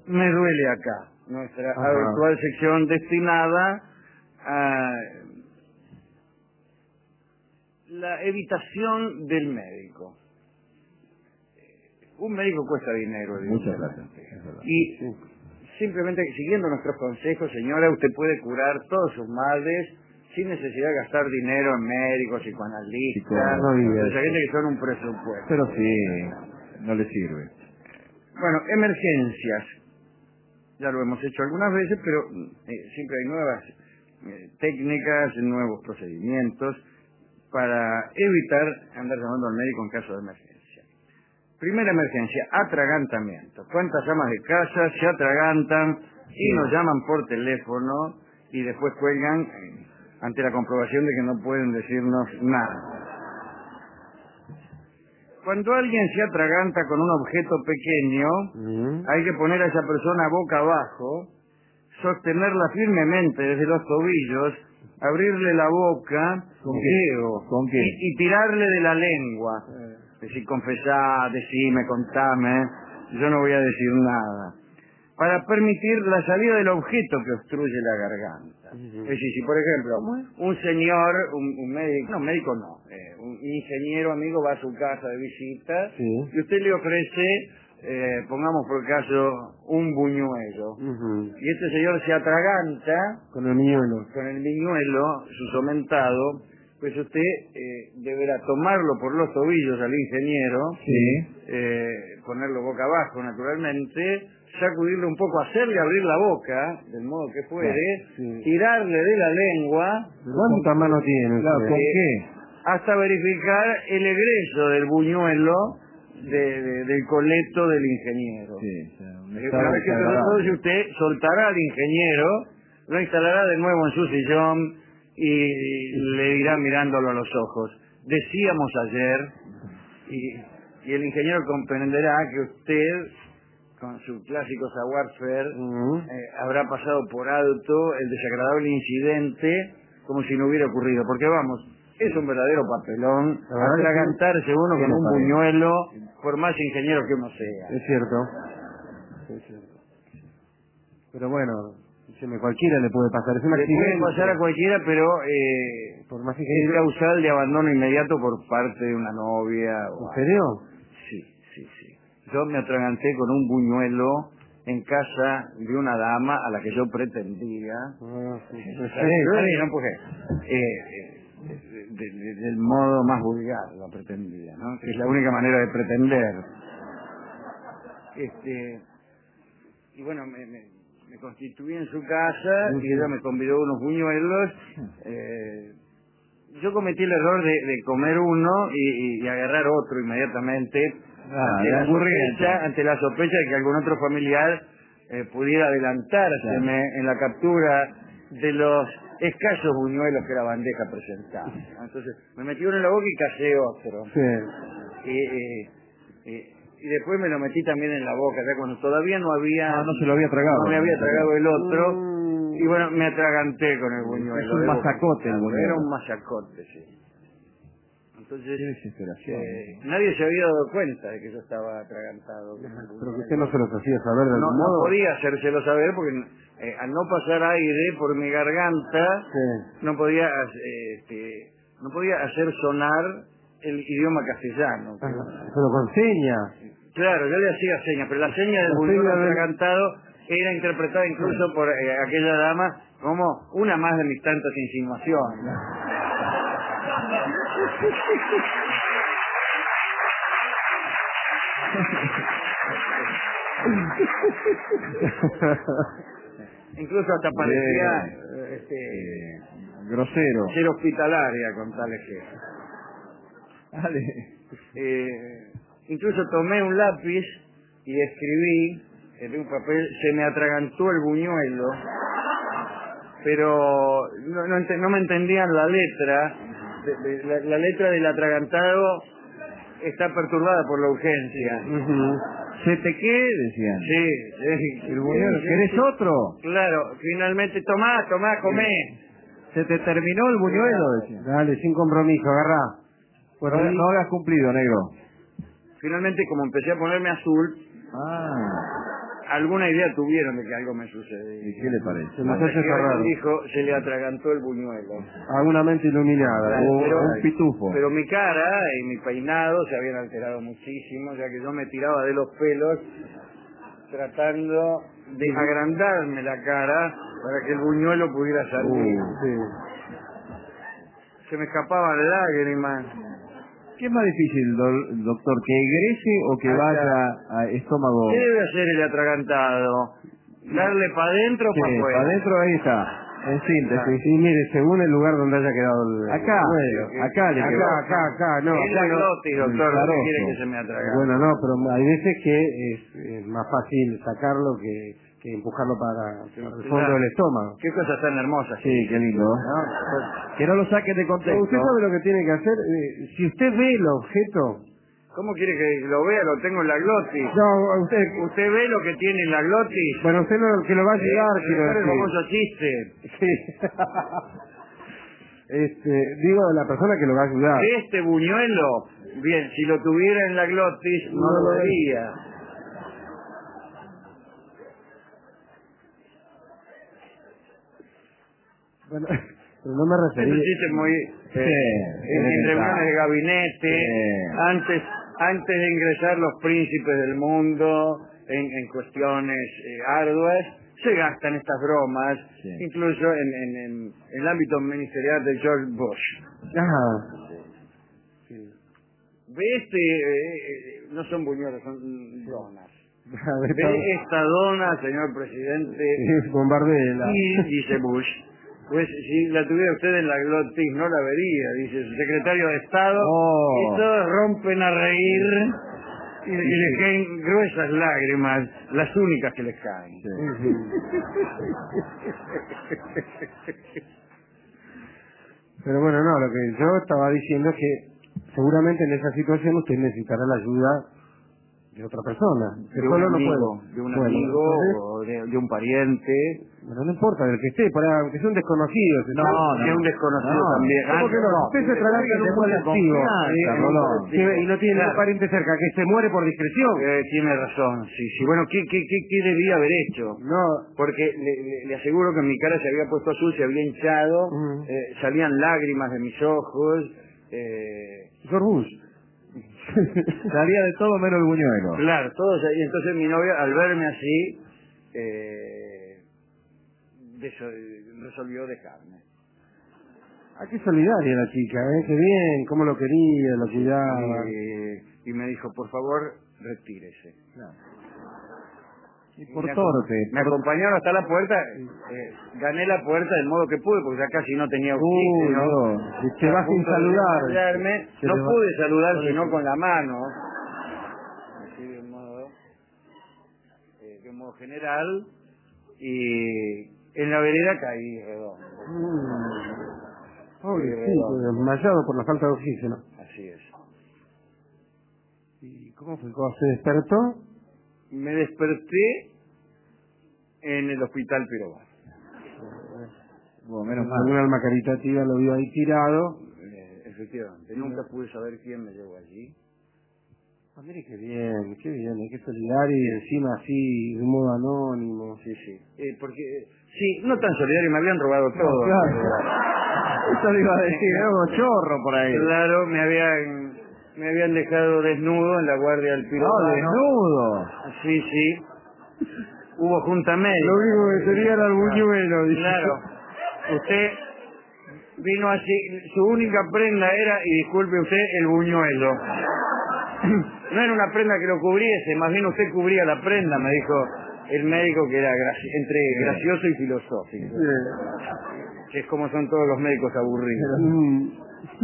Me duele acá, nuestra habitual sección destinada a la evitación del médico. Un médico cuesta dinero, mucha plata. Y simplemente siguiendo nuestros consejos, señora, usted puede curar todos sus males sin necesidad de gastar dinero en médicos, psicoanalistas, esa gente que son un presupuesto. Pero sí, no le sirve. Bueno, emergencias. Ya lo hemos hecho algunas veces, pero siempre hay nuevas técnicas, nuevos procedimientos para evitar andar llamando al médico en caso de emergencia. Primera emergencia, atragantamiento. ¿Cuántas amas de casa se atragantan y nos llaman por teléfono y después cuelgan ante la comprobación de que no pueden decirnos nada? Cuando alguien se atraganta con un objeto pequeño, hay que poner a esa persona boca abajo, sostenerla firmemente desde los tobillos, abrirle la boca ¿Con qué? y tirarle de la lengua. Decir, confesá, decime, contame, yo no voy a decir nada. Para permitir la salida del objeto que obstruye la garganta. Es decir, si por ejemplo, un señor, un médico, un ingeniero amigo va a su casa de visita y usted le ofrece, pongamos por caso, un buñuelo. Y este señor se atraganta con el miñuelo, su somentado. Pues usted deberá tomarlo por los tobillos al ingeniero, ponerlo boca abajo naturalmente, sacudirle un poco, hacerle abrir la boca, del modo que puede, tirarle de la lengua. ¿Cuántas manos tiene? ¿Con qué? Hasta verificar el egreso del buñuelo del coleto del ingeniero. Una vez que se lo produce, usted soltará al ingeniero, lo instalará de nuevo en su sillón, y le irá mirándolo a los ojos. Decíamos ayer, y el ingeniero comprenderá que usted, con su clásico savoir-faire, habrá pasado por alto el desagradable incidente como si no hubiera ocurrido. Porque vamos, es un verdadero papelón atragantarse uno con un buñuelo, por más ingeniero que uno sea. Es cierto. Pero bueno, cualquiera le puede pasar. Es un accidente. Le puede pasar a cualquiera, pero por más es causal de abandono inmediato por parte de una novia. ¿En serio? Sí. Yo me atraganté con un buñuelo en casa de una dama a la que yo pretendía. Del modo más vulgar la pretendía, ¿no? Que es la única manera de pretender. Y bueno, me constituí en su casa y ella me convidó unos buñuelos. Yo cometí el error de comer uno y agarrar otro inmediatamente ante la sospecha de que algún otro familiar pudiera adelantárseme en la captura de los escasos buñuelos que la bandeja presentaba. Entonces me metí uno en la boca y casé otro. Y después me lo metí también en la boca, ya cuando todavía no se lo había tragado. No me había tragado el otro. Y bueno, me atraganté con el buñuelo. Es un masacote el buñuelo. Era un masacote, sí. Entonces, qué desesperación. Nadie se había dado cuenta de que yo estaba atragantado. Pero que usted no se los hacía saber de algún modo. No podía hacérselo saber porque al no pasar aire por mi garganta, no podía hacer sonar el idioma castellano. Pero con señas. Claro, yo le hacía señas, pero la seña del buñuelo atragantado era interpretada incluso por aquella dama como una más de mis tantas insinuaciones. Incluso hasta parecía grosero, ser hospitalaria con tal ejemplo. Incluso tomé un lápiz y escribí en un papel: se me atragantó el buñuelo, pero no me entendían la letra. La letra del atragantado está perturbada por la urgencia. ¿Se te qué? Decían. Sí. El buñuelo. ¿Querés otro? Claro, finalmente, tomá, comé. Se te terminó el buñuelo, decían. Dale, sin compromiso, agarrá. Pues no habías cumplido, negro. Finalmente, como empecé a ponerme azul, alguna idea tuvieron de que algo me sucedía. ¿Y qué le parece? Dijo, se le atragantó el buñuelo. Alguna mente iluminada. Un pitufo. Pero mi cara y mi peinado se habían alterado muchísimo, ya que yo me tiraba de los pelos tratando de agrandarme la cara para que el buñuelo pudiera salir. Se me escapaban lágrimas. ¿Qué es más difícil, doctor, que egrese o que vaya a estómago? ¿Qué debe hacer el atragantado? ¿Darle para adentro o para afuera? Para adentro, ahí está. En síntesis. Y mire, según el lugar donde haya quedado el... Acá, no. En la glotis, doctor, ¿no quiere que se me atragante? Bueno, no, pero hay veces que es más fácil sacarlo que empujarlo para el fondo del estómago. Qué cosas tan hermosas. Sí, qué lindo. Que no lo saques de contexto. Usted sabe lo que tiene que hacer. Si usted ve el objeto... ¿Cómo quiere que lo vea? Lo tengo en la glotis. No, ¿Usted ve lo que tiene en la glotis? Bueno, usted no, que lo va a ayudar, quiero decir. Es el famoso chiste. Sí. Digo, la persona que lo va a ayudar. Este buñuelo, bien, si lo tuviera en la glotis, no lo vería. Bueno, pero no me refería... Es un chiste muy... en reuniones de gabinete, antes de ingresar los príncipes del mundo en cuestiones arduas, se gastan estas bromas, incluso en el ámbito ministerial de George Bush. Ve no son buñuelos, son donas. Ve esta dona, señor presidente, bombardela. Y dice Bush, pues si la tuviera usted en la glotis no la vería, dice su secretario de Estado, y todos rompen a reír y les caen gruesas lágrimas, las únicas que les caen. Pero bueno, no, lo que yo estaba diciendo es que seguramente en esa situación usted necesitará la ayuda de otra persona. De un amigo o de un pariente. Bueno, no importa, del que esté, que sea un desconocido. De un desconocido también. ¿Cómo que no? Usted se trata de un activo. Y no tiene ningún pariente cerca, que se muere por discreción. Tiene razón, sí. Bueno, ¿qué debía haber hecho? No. Porque le aseguro que mi cara se había puesto azul, se había hinchado, salían lágrimas de mis ojos. George Bush. Salía de todo menos el buñuelo. Claro, todo. Y entonces mi novia, al verme así, resolvió dejarme. Qué solidaria la chica, qué bien, cómo lo quería, lo cuidaba. Y me dijo, por favor, retírese. Claro. Y por torpe. Me acompañaron hasta la puerta, gané la puerta del modo que pude, porque ya casi no tenía oxígeno. Te vas sin saludar. No pude saludar sino con la mano. Así de un modo general. Y en la vereda caí redondo. Desmayado por la falta de oxígeno. Así es. ¿Y cómo fue? ¿Cómo se despertó? Me desperté en el hospital Pirobar. Bueno, menos mal. Un alma caritativa lo vio ahí tirado. Efectivamente. Nunca pude saber quién me llevó allí. Mire qué bien, qué solidario y encima así, de un modo anónimo. Sí. Porque, no tan solidario, me habían robado todo. Claro. Eso le iba a decir, era un chorro por ahí. Claro, me habían dejado desnudo en la guardia del Pirobar. ¿Desnudo? Sí. Hubo junta médica. Lo único que tenía era el buñuelo. Claro. Usted vino así, su única prenda era, y disculpe usted, el buñuelo. No era una prenda que lo cubriese, más bien usted cubría la prenda, me dijo el médico, que era entre gracioso y filosófico. Que es como son todos los médicos aburridos.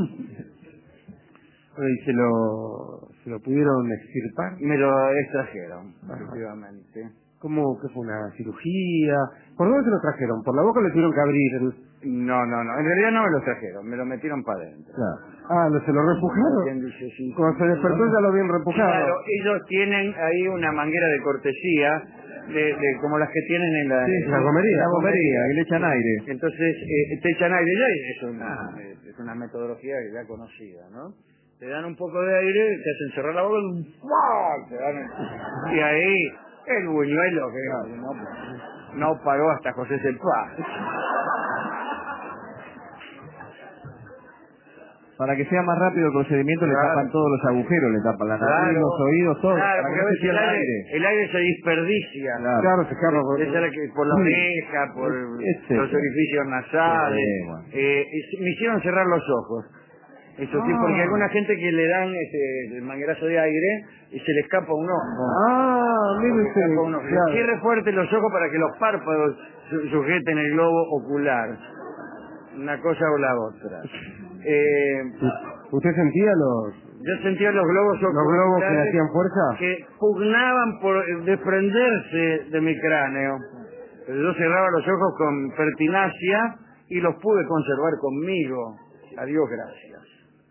¿Y se lo pudieron extirpar? Me lo extrajeron, efectivamente. ¿Cómo que fue una cirugía? ¿Por dónde se lo trajeron? ¿Por la boca le tuvieron que abrir? No. En realidad no me lo trajeron, me lo metieron para adentro. Claro. ¿Se lo repujaron? Cuando se despertó ya lo habían repujado. Claro, ellos tienen ahí una manguera de cortesía, como las que tienen en la gomería. La gomería, y le echan aire. Entonces, te echan aire ya, es una metodología ya conocida, ¿no? Te dan un poco de aire, te hacen cerrar la boca y ahí El buñuelo que no paró hasta José Cepaz. Para que sea más rápido el procedimiento, le tapan todos los agujeros, le tapan la nariz, los oídos, todo. Claro, para porque a veces el aire se desperdicia. Claro, se escapa por la oreja, por los orificios nasales. Me hicieron cerrar los ojos. Eso sí, porque hay alguna gente que le dan el manguerazo de aire y se le escapa un ojo. Mire usted. Claro. Cierre fuerte los ojos para que los párpados sujeten el globo ocular. Una cosa o la otra. ¿Usted sentía Yo sentía los globos oculares. ¿Los globos que hacían fuerza? Que pugnaban por desprenderse de mi cráneo. Pero yo cerraba los ojos con pertinacia y los pude conservar conmigo. Adiós, gracias.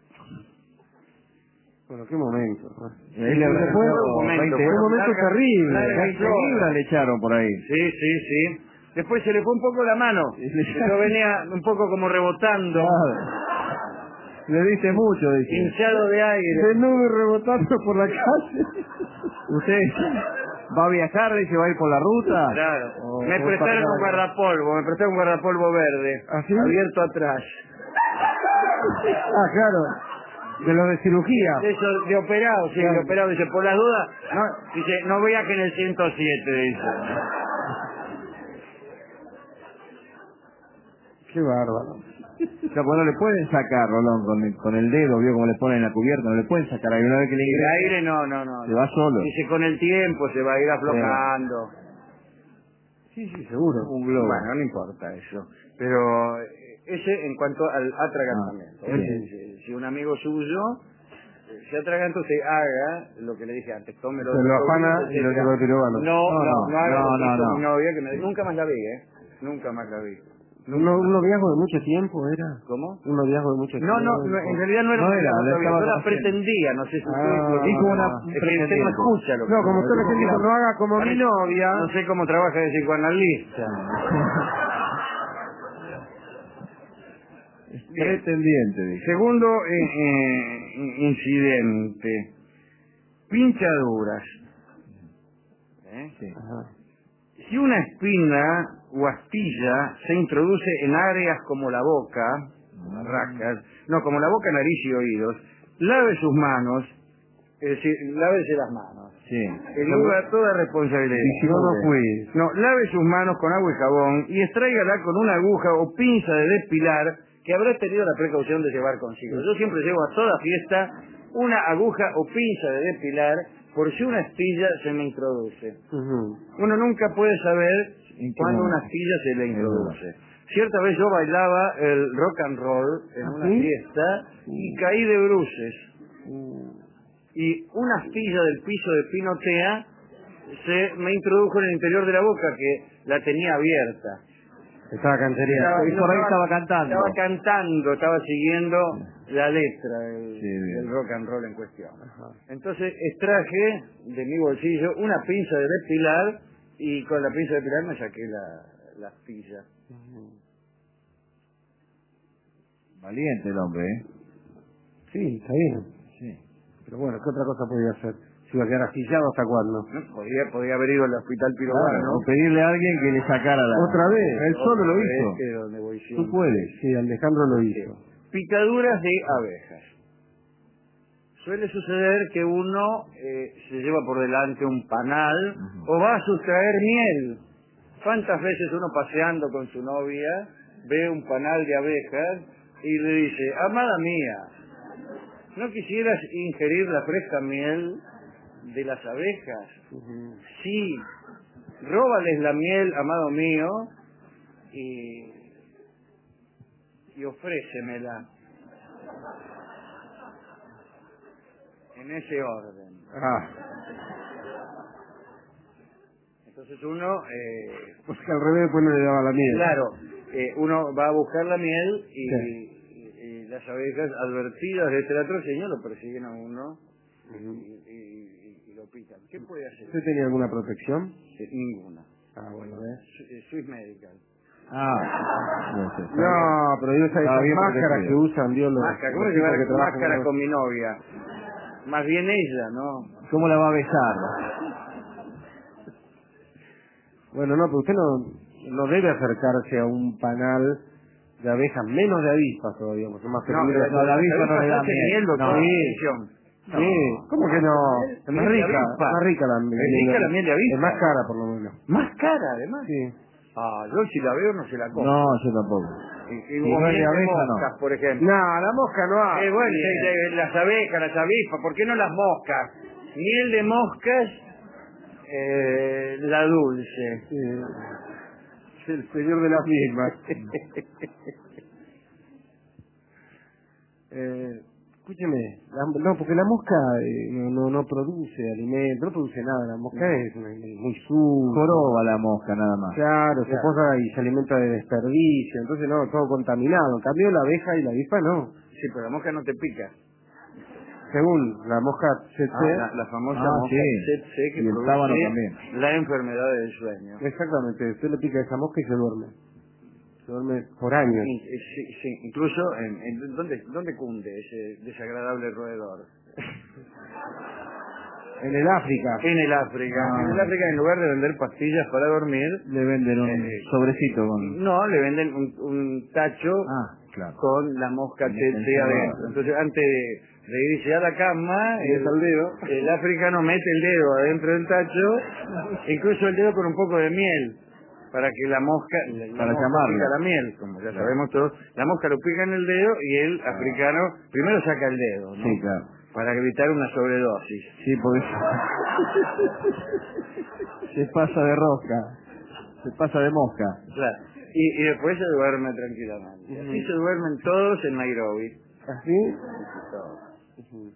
Bueno, qué momento. Fue un momento terrible. 20 libras le echaron por ahí. Sí. Después se le fue un poco la mano. Yo venía un poco como rebotando. Le diste mucho, dice. Hinchado de aire. De nube rebotando por la calle. ¿Usted va a viajar, dice, va a ir por la ruta? Claro. Me prestaron un guardapolvo verde. ¿Así? Abierto atrás. Claro. De lo de cirugía. Eso, de operado, sí, de operado. Dice, por las dudas, no viaje en el 107, dice. Qué bárbaro. O sea, pues no le pueden sacar, Rolón, con el dedo, vio cómo le ponen la cubierta, no le pueden sacar ahí una vez que le ingresa. El aire no. Se va solo. Dice, con el tiempo se va a ir aflojando. Sí, seguro. Un globo. Bueno, no importa eso. Pero ese en cuanto al atragantamiento. Si un amigo suyo se atraganta, usted haga lo que le dije antes, tómelo. Se lo afana y lo lleva al pirobano. No haga mi novia, que nunca más la vi, Nunca más la vi. ¿Un noviazgo de mucho tiempo era? ¿Cómo? ¿Un noviazgo de mucho tiempo? No, en realidad no era. Yo la pretendía, no sé si usted... Dijo una... Usted no escucha lo que... No, como usted le dijo, no haga como mi novia... No sé cómo trabaja de psicoanalista. Pretendiente, dice. Segundo incidente. Pinchaduras. Sí. Si una espina o astilla se introduce en áreas como la boca, como la boca, nariz y oídos, lave sus manos, es decir, lávese las manos. Sí. Eluda toda responsabilidad. Lave sus manos con agua y jabón y extráigala con una aguja o pinza de depilar que habrá tenido la precaución de llevar consigo. Yo siempre llevo a toda fiesta una aguja o pinza de depilar por si una astilla se me introduce. Uno nunca puede saber cuándo una astilla se le introduce. Cierta vez yo bailaba el rock and roll en una fiesta y caí de bruces. Y una astilla del piso de Pinotea se me introdujo en el interior de la boca, que la tenía abierta. Estaba cantería. Estaba siguiendo la letra del rock and roll en cuestión. Entonces extraje de mi bolsillo una pinza de depilar y con la pinza de depilar me saqué la astilla. Valiente el hombre, Sí, está bien. Sí. Pero bueno, ¿qué otra cosa podía hacer? ¿Se iba a quedar astillado hasta cuándo? Podía haber ido al hospital pirobano. O pedirle a alguien que le sacara la... ¿Otra vez? Él solo lo hizo. Donde voy Tú puedes. Sí, Alejandro lo hizo. Picaduras de abejas. Suele suceder que uno se lleva por delante un panal o va a sustraer miel. ¿Cuántas veces uno paseando con su novia ve un panal de abejas y le dice, amada mía, ¿no quisieras ingerir la fresca miel de las abejas? Sí, róbales la miel, amado mío, y ofrécemela. En ese orden. Entonces uno... pues que al revés después no le daba la miel. Claro, uno va a buscar la miel y las abejas advertidas de este latrocinio lo persiguen a uno y lo pican. ¿Qué puede hacer? ¿Usted tenía alguna protección? Ninguna. Bueno, Swiss Medical. No, pero esas máscaras que usan, Dios lo... ¿Cómo llevar máscara con mi novia? Más bien ella, ¿no? ¿Cómo la va a besar? Bueno, no, pero usted no debe acercarse a un panal de abejas, menos de avispas todavía, porque es más peligroso. No, la avispa no le da miel. Sí, ¿cómo que no? Es más rica la miel. ¿Es rica la miel de avispa? Es más cara, por lo menos. ¿Más cara, además? Sí. Yo si la veo no se la como. No, yo tampoco. Y no hay abeja, moscas, no. por ejemplo. No, la mosca no hay. Bueno, las abejas, las avispas, ¿por qué no las moscas? Miel de moscas, la dulce. Sí. El señor de las mismas. Escúcheme, porque la mosca no produce alimento, no produce nada, la mosca es muy sucia. Joroba la mosca, nada más. Claro, se posa y se alimenta de desperdicio, entonces no, todo contaminado. En cambio la abeja y la avispa no. Sí, pero la mosca no te pica. Según la mosca tsetse. La famosa mosca tsetse que y el produce tábano también. la enfermedad del sueño. Exactamente, usted le pica esa mosca y se duerme. Se duerme por años. Sí, incluso ¿dónde cunde ese desagradable roedor? En el África. En el África. En el África, en lugar de vender pastillas para dormir, le venden un sobrecito con... No, le venden un tacho con la mosca tsetse adentro. Entonces, antes de irse a la cama, el africano mete el dedo adentro del tacho, incluso el dedo con un poco de miel, para que la mosca pica la miel, como ya sabemos todos. La mosca lo pica en el dedo y el africano primero saca el dedo, ¿no? Sí, claro. Para evitar una sobredosis. Sí, porque se pasa de rosca, se pasa de mosca. Claro. Y después se duerme tranquilamente. Así se duermen todos en Nairobi. ¿Así? Todos.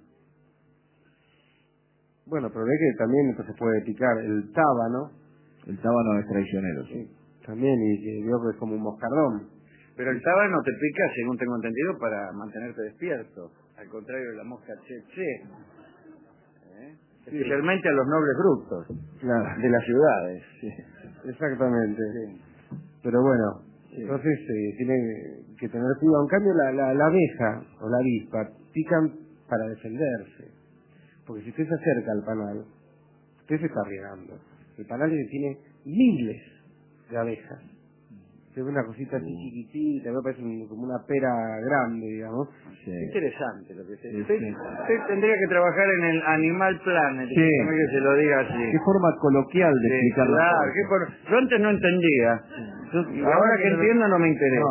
Bueno, pero ve que también entonces puede picar el tábano. El tábano es traicionero, sí. También, y que yo es como un moscardón. Pero el tábano te pica, según tengo entendido, para mantenerte despierto. Al contrario de la mosca tsetse. Especialmente a los nobles brutos de las ciudades. Sí. Exactamente. Sí. Pero bueno, entonces tiene que tener cuidado. En cambio, la abeja o la avispa pican para defenderse. Porque si usted se acerca al panal, usted se está arriesgando. El panal tiene miles de abejas. Se ve una cosita así chiquitita, me parece como una pera grande, digamos. Sí. Interesante lo que usted tendría que trabajar en el Animal Planet, que se lo diga así. Qué forma coloquial de explicarlo. Claro, yo antes no entendía. Ahora que entiendo no me interesa.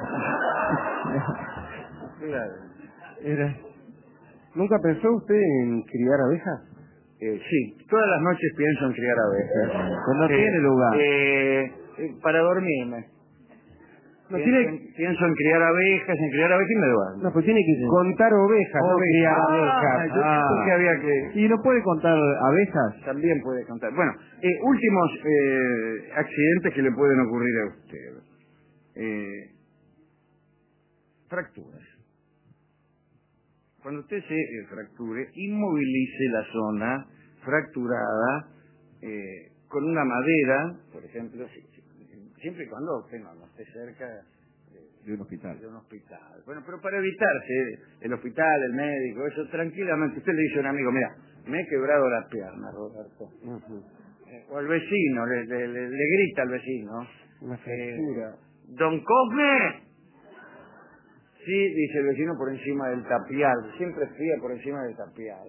Claro. ¿Nunca pensó usted en criar abejas? Sí, todas las noches pienso en criar abejas. No tiene lugar. Para dormirme. Pienso en criar abejas y me duermo. No, pues tiene que contar ovejas, no criar abejas. Yo pensé que había que... ¿Y no puede contar abejas? También puede contar. Bueno, últimos accidentes que le pueden ocurrir a usted. Fracturas. Cuando usted se fracture, inmovilice la zona fracturada con una madera, por ejemplo, siempre y cuando usted no esté cerca de un hospital. Bueno, pero para evitarse el hospital, el médico, eso tranquilamente, usted le dice a un amigo, mira, me he quebrado la pierna, Roberto. O al vecino, le grita al vecino. Una fractura. Don Cosme. Sí, dice el vecino por encima del tapial, siempre fría por encima del tapial.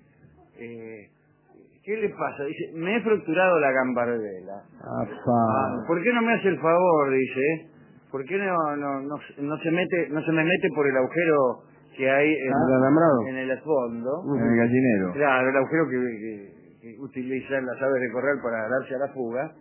¿Qué le pasa? Dice, me he fracturado la gambardela. ¿Por qué no me hace el favor? Dice, ¿por qué no se me mete por el agujero que hay en el fondo? En el gallinero. Claro, el agujero que utilizan las aves de corral para darse a la fuga.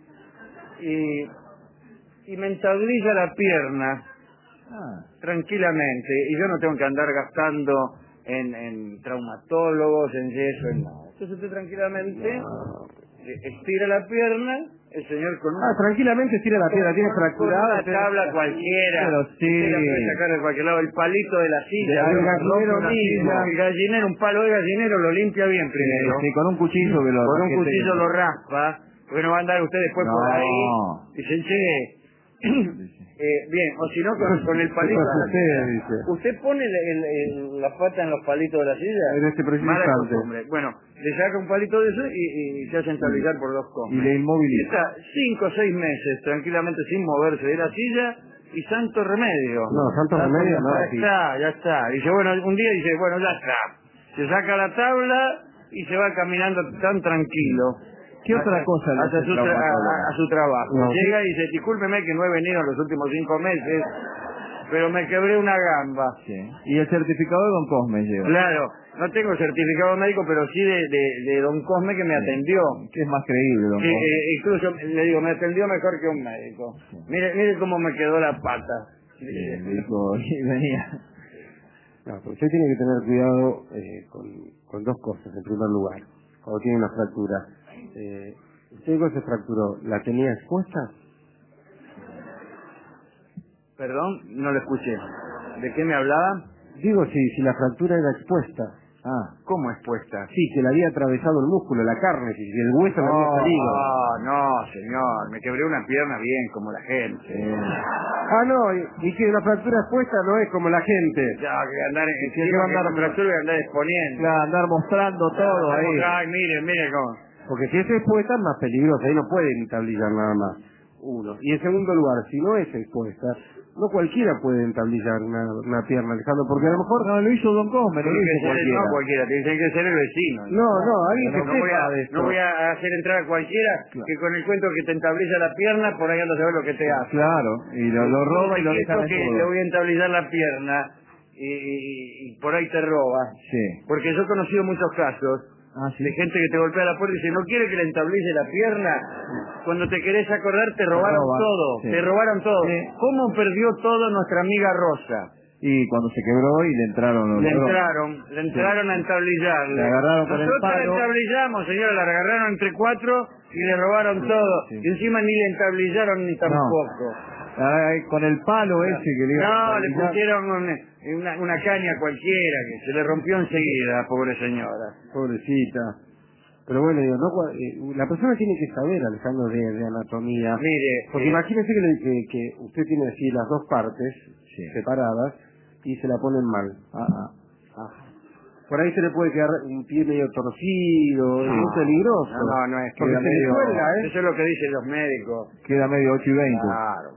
Y me entablilla la pierna. Tranquilamente, y yo no tengo que andar gastando en traumatólogos, en yeso, en nada. Entonces usted tranquilamente estira la pierna, el señor con tranquilamente estira la pierna, tiene fracturada. Con una tabla cualquiera, pero usted la puede sacar de cualquier lado, el palito de la silla, el gallinero, un palo de gallinero lo limpia bien primero. Sí, con un cuchillo con un cuchillo lo raspa, porque no va a andar usted después por ahí. Dicen, che, Bien, o si no, con el palito. ¿Usted pone la pata en los palitos de la silla? En este preciso instante. Bueno, le saca un palito de eso y se hace estabilizar por 2 comas. Y le inmoviliza. Está 5 o 6 meses tranquilamente sin moverse de la silla y santo remedio. No, santo remedio no. Ya está. Dice, bueno, un día dice, bueno, ya está. Se saca la tabla y se va caminando tan tranquilo. ¿Qué otra cosa le hace a su trabajo? No, llega y dice, discúlpeme que no he venido en los últimos 5 meses, pero me quebré una gamba. Sí. Y el certificado de don Cosme lleva. Claro, no tengo certificado médico, pero sí de don Cosme que me atendió. Que es más creíble, don Cosme. Incluso le digo, me atendió mejor que un médico. Sí. Mire cómo me quedó la pata. Dijo, y venía. No, pero usted tiene que tener cuidado con 2 cosas, en primer lugar, cuando tiene una fractura. ¿Usted cuando se fracturó, la tenía expuesta? Perdón, no lo escuché. ¿De qué me hablaba? Digo, si la fractura era expuesta. ¿Cómo expuesta? Sí, que le había atravesado el músculo, la carne, si el hueso le había salido. No, señor, me quebré una pierna bien, como la gente. No, y que la fractura expuesta no es como la gente. Ya, que andar fractura y andar exponiendo. Claro, andar mostrando todo ahí. Ay, mire cómo. Porque si es expuesta es más peligrosa, ahí no pueden entablillar nada más. Uno. Y en segundo lugar, si no es expuesta, no cualquiera puede entablillar una pierna, Alejandro, porque a lo mejor no lo hizo don Cosme, no lo hizo cualquiera. No cualquiera, tiene que ser el vecino. Alguien que sepa de esto. No voy a hacer entrar a cualquiera que con el cuento que te entablilla la pierna, por ahí ando a saber lo que te hace. Claro, y lo roba y lo deja que le voy a entablillar la pierna y por ahí te roba. Sí. Porque yo he conocido muchos casos de gente que te golpea la puerta y dice, no quiere que le entablice la pierna. Cuando te querés acordar te robaron todo. Sí. Te robaron todo. Sí. ¿Cómo perdió todo nuestra amiga Rosa? Y cuando se quebró y le entraron a entablillarle. Le agarraron con el palo. Nosotros le entablillamos, señora, la agarraron entre 4 y le robaron todo. Sí. Y encima ni le entablillaron ni tampoco. Con el palo ese que le iba le pusieron una caña cualquiera que se le rompió enseguida, pobre señora. Pobrecita. Pero bueno, digo, la persona tiene que saber, Alejandro, de anatomía. Mire, porque imagínese que usted tiene así las 2 partes separadas y se la ponen mal. Por ahí se le puede quedar un pie medio torcido, es muy peligroso. No, es que queda medio, eso es lo que dicen los médicos. Queda medio 8 y 20. Claro.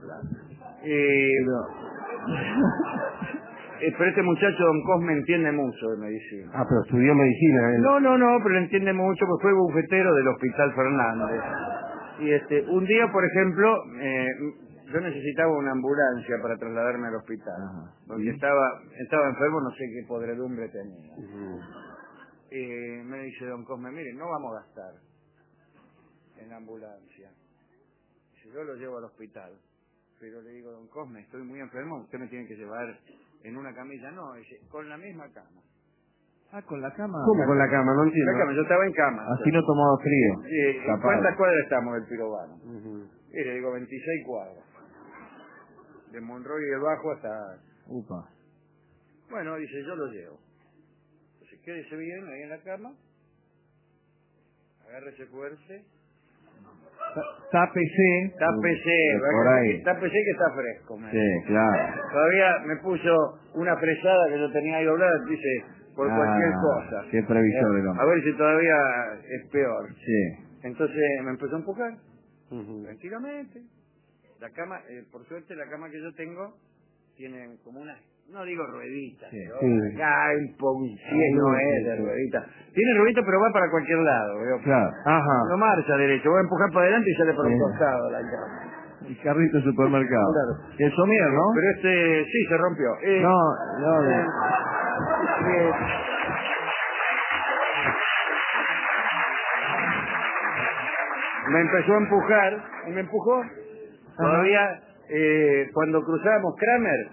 Pero este muchacho, don Cosme, entiende mucho de medicina. Pero estudió medicina. No, pero entiende mucho, porque fue bufetero del Hospital Fernández. Y un día, por ejemplo, yo necesitaba una ambulancia para trasladarme al hospital. Porque estaba enfermo, no sé qué podredumbre tenía. Me dice don Cosme, mire, no vamos a gastar en ambulancia. Si yo lo llevo al hospital. Pero le digo, don Cosme, estoy muy enfermo, usted me tiene que llevar en una camilla. No, dice, con la misma cama. ¿Con la cama? ¿Cómo con la cama? No entiendo. La cama, yo estaba en cama. Así no tomaba frío. ¿Cuántas cuadras estamos del Pirobano? Y le digo, 26 cuadras. De Monroy y el Bajo hasta... Bueno, dice, yo lo llevo. Entonces, quédese bien ahí en la cama. Agárrese fuerte. Tápese. Por ahí. Tápese que está fresco. Sí, claro. Todavía me puso una fresada que yo tenía ahí doblada, dice, por cualquier cosa. Qué previsor el hombre. A ver si todavía es peor. Sí. Entonces me empezó a empujar, tranquilamente. La cama, por suerte la cama que yo tengo, tiene como una, no digo ruedita, pero acá hay un poco, no es de ruedita. Tiene ruedita pero va para cualquier lado, ¿veo? Claro. No marcha derecho, voy a empujar para adelante y sale por un costado la cama. El carrito de supermercado. Claro. El somier, ¿no? Pero sí, se rompió. Me empezó a empujar, y me empujó. Todavía, cuando cruzábamos Kramer,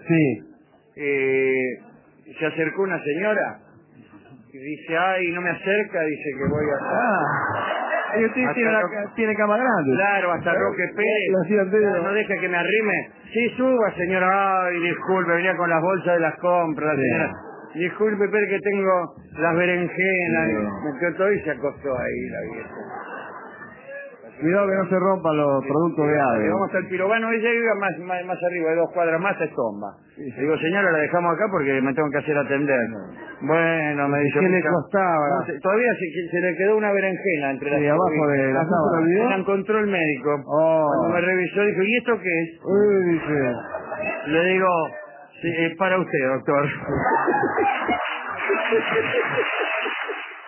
se acercó una señora y dice, ay, no me acerca, dice que voy a... Y usted tiene cama grande. Claro, hasta Roque Pérez, no deja que me arrime. Sí, suba, señora. Ay, disculpe, venía con las bolsas de las compras, señora. Disculpe, Pérez, que tengo las berenjenas. Me quedó todo y se acostó ahí la vieja. Cuidado que no se rompan los productos de ADE. Vamos hasta el pirobano, ella vive más arriba, de 2 cuadras más, es Tomba. Le digo, señora, la dejamos acá porque me tengo que hacer atender. Bueno, me dice... ¿Qué le costaba? No sé, todavía se le quedó una berenjena entre las abajo de la sábana. La encontró el médico. Oh. Cuando me revisó, dijo, ¿y esto qué es? Dice... Le digo, sí, es para usted, doctor.